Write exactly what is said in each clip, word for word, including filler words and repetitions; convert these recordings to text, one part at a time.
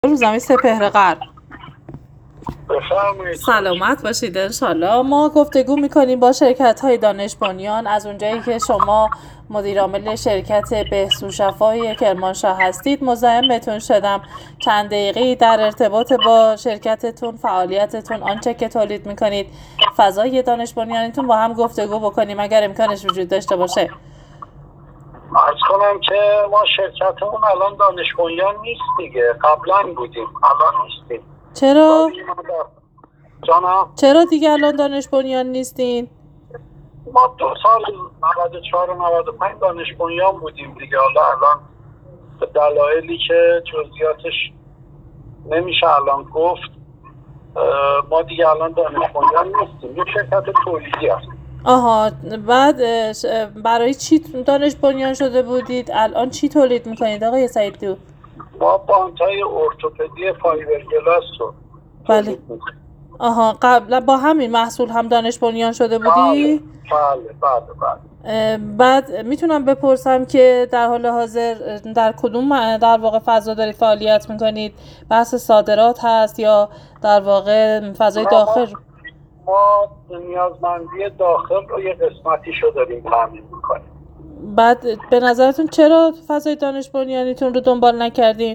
روزنامه سپهر غرب. بفرمایید. سلامت باشید انشالله. ما گفتگو میکنیم با شرکت های دانش بنیان از اونجایی که شما مدیر عامل شرکت بهسو شفای کرمانشاه هستید. مزاحم بهتون شدم چند دقیقه‌ای در ارتباط با شرکتتون، فعالیتتون، آنچه که تولید میکنید، فضای دانش بنیانیتون با هم گفتگو بکنیم اگر امکانش وجود داشته باشه. عرض کنم که ما شرکتمون الان دانش بنیان نیست دیگه، قبلا بودیم الان نیستیم. چرا؟ جانم؟ چرا دیگه الان دانش بنیان نیستین؟ ما دو سال نود و چهار و نود و پنج دانش بنیان بودیم دیگه. حالا الان به دلایلی که جزئیاتش نمیشه الان گفت، ما دیگه الان دانش بنیان نیستیم، یه شرکت تولیدی هستیم. آها، بعد برای چی دانش بنیان شده بودید؟ الان چی تولید میکنید آقای سعیدلو؟ ما بانت‌های ارتوپدی فایبرگلاس رو بله. آها، قبلا با همین محصول هم دانش بنیان شده بودی؟ بله بله بله. بعد میتونم بپرسم که در حال حاضر در کدوم در واقع فضا دارید فعالیت میکنید؟ بحث صادرات هست یا در واقع فضای داخل؟ ما نیازمندی داخل رو یه قسمتی شو داریم تامین میکنیم. بعد به نظرتون چرا فضای دانش بنیانیتون رو دنبال نکردین؟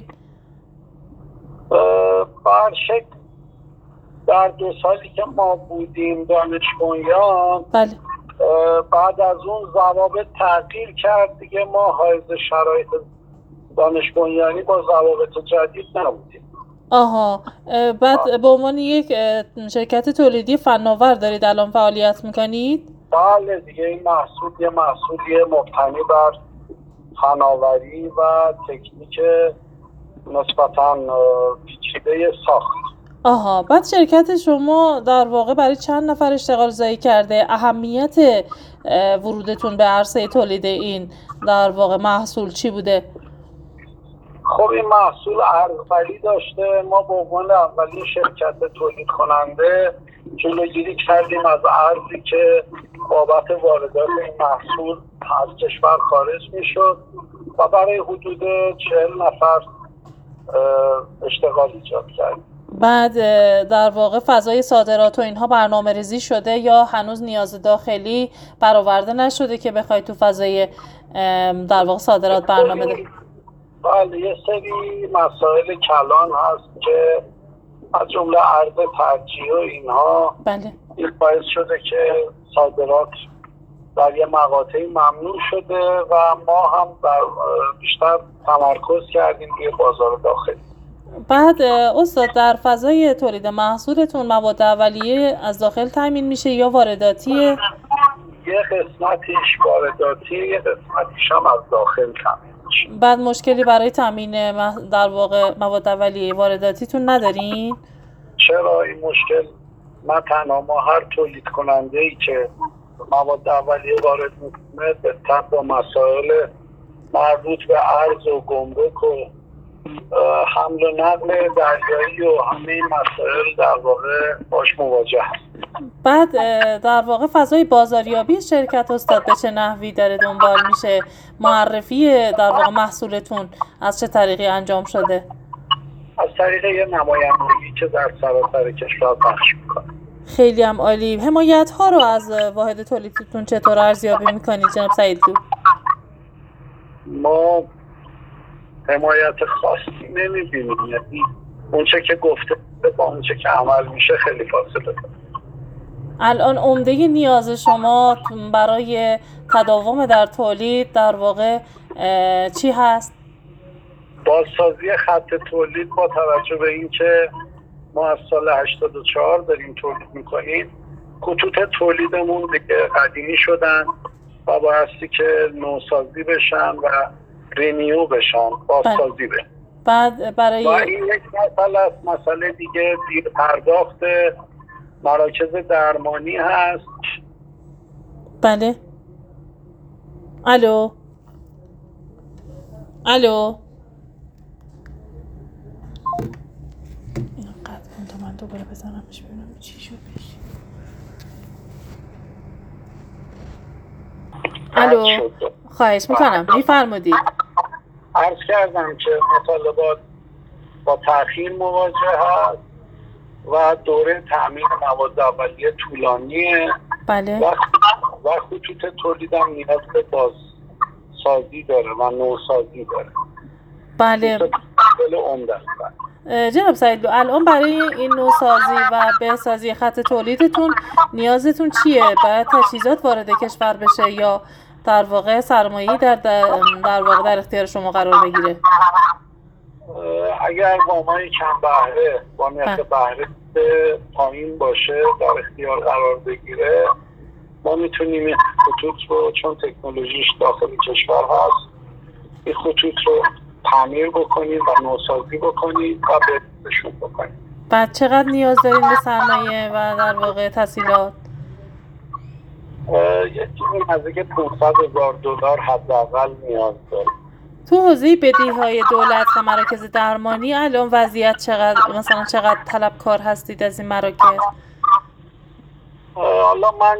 بر شکل در دو سالی که ما بودیم دانش بنیان، بله. بعد از اون ضوابط تغییر کرد دیگه، ما حائز شرایط دانش بنیانی با ضوابط جدید نبودیم. آها، بعد به عنوان یک شرکت تولیدی فناور دارید الان فعالیت میکنید؟ بله دیگه، این محصول یه محصولی مبتنی بر فناوری و تکنیک نسبتاً پیچیده ساخت. آها، بعد شرکت شما در واقع برای چند نفر اشتغال زایی کرده؟ اهمیت ورودتون به عرصه تولید این در واقع محصول چی بوده؟ خب این محصول ارزی داشته. ما به عنوان اولین شرکت تولید کننده جلوگیری کردیم از ارزی که بابت واردات این محصول از کشور خارج میشد و برای حدود چهل نفر اشتغال ایجاد کردیم. بعد در واقع فضای صادرات و اینها برنامه ریزی شده یا هنوز نیاز داخلی برآورده نشده که بخواید تو فضای در واقع صادرات برنامه ده؟ بله، یه سری مسائل کلان هست که از جمله عرض ترجیح و اینها بله. این باعث شده که صادرات در یه مقاطعی ممنوع شده و ما هم در بیشتر تمرکز کردیم روی بازار داخلی. بعد استاد در فضای تولید محصولتون مواد اولیه از داخل تامین میشه یا وارداتیه؟ یه قسمتیش وارداتیه، یه قسمتیش هم از داخل تامین میشه. بعد مشکلی برای تامین در واقع مواد اولیه وارداتیتون ندارین؟ چرا این مشکل؟ نه تنها ما، هر تولید کننده ای که مواد اولیه وارد میکنه به طب با مسائل مربوط به ارز و گمرک و حمل و نقل دریایی و همه این مسائل در واقع باش مواجه هست. بعد در واقع فضای بازاریابی شرکت استاد به چه نحوی داره دنبال میشه؟ معرفی در واقع محصولتون از چه طریقی انجام شده؟ از طریق یه نمایندگی که در سراسر کشور پخش میکنه. خیلی هم عالی. حمایت ها رو از واحد تولیدتون چطور ارزیابی میکنید جناب سعیدلو؟ ما حمایت خاصی نمیبینیم، یعنی اونچه که گفته با اونچه که عمل میشه خیلی فاصله داره. الان عمده نیاز شما برای تداوم در تولید در واقع چی هست؟ بازسازی خط تولید با توجه به اینکه ما از سال هشتاد و چهار داریم تولید میکنیم، خطوط تولیدمون دیگه قدیمی شدن و بایستی که نوسازی بشن و رینیو بشن، بازسازی بشن. بعد برای و این یک مسئله است. مسئله دیگه دیر پرداخت مراکز درمانی هست. بله. الو الو اینقدر کنم من دوباره بزنمش ببینم چی شد. الو، خواهش میکنم میفرمودید. عرض کردم که مطالبات با تأخیر مواجه هست و دوره تأمین مواد اولیه طولانیه بله. و و خطوط تولید هم نیاز به بازسازی داره و نوسازی داره. بله. خیلی عمده است. جناب سعیدلو، الان برای این نوسازی و بهسازی خط تولیدتون نیازتون چیه؟ باید تجهیزات وارد کشور بشه یا در واقع سرمایه‌ای در در واقع در اختیار شما قرار بگیره؟ اگر وامای کم بهره با نرخ بهره پایین باشه در اختیار قرار بگیره، ما میتونیم این خطوط رو، چون تکنولوژیش داخل کشور هست، این خطوط رو تعمیر بکنیم و نوسازی بکنیم و بهشون بکنیم. بعد چقدر نیاز داریم به سرمایه و در واقع تسهیلات؟ یه چیزی نزدیک پانصد هزار دلار حداقل نیاز داریم. تو حوزه بدهی‌های دولت و مراکز درمانی الان وضعیت چقدر، مثلا چقدر طلبکار هستید از این مراکز؟ حالا من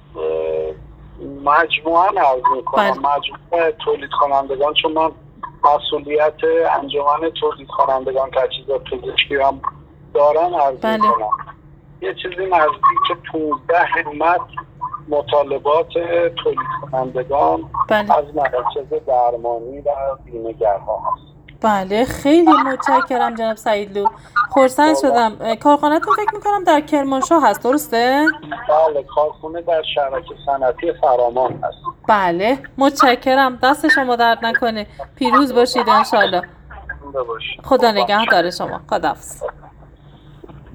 مجموعاً عرض میکنم، مجموعه تولید کنندگان، چون من مسئولیت انجمن تولید کنندگان تجهیزات پزشکی هم دارم عرض بله. میکنم. یه چیزی نزدیک پانزده همت مطالبات تولید کنندگان بله. از مراکز درمانی و بیمه‌گرها هست. بله، خیلی متشکرم جناب سعیدلو. خرسند شدم. کارخانه‌تون فکر میکنم در کرمانشاه هست، درسته؟ بله، کارخانه در شبکه صنعتی فرامان هست. بله، متشکرم. دست شما درد نکنه. پیروز باشید انشالله. خدا نگهدار شما. خداحافظ.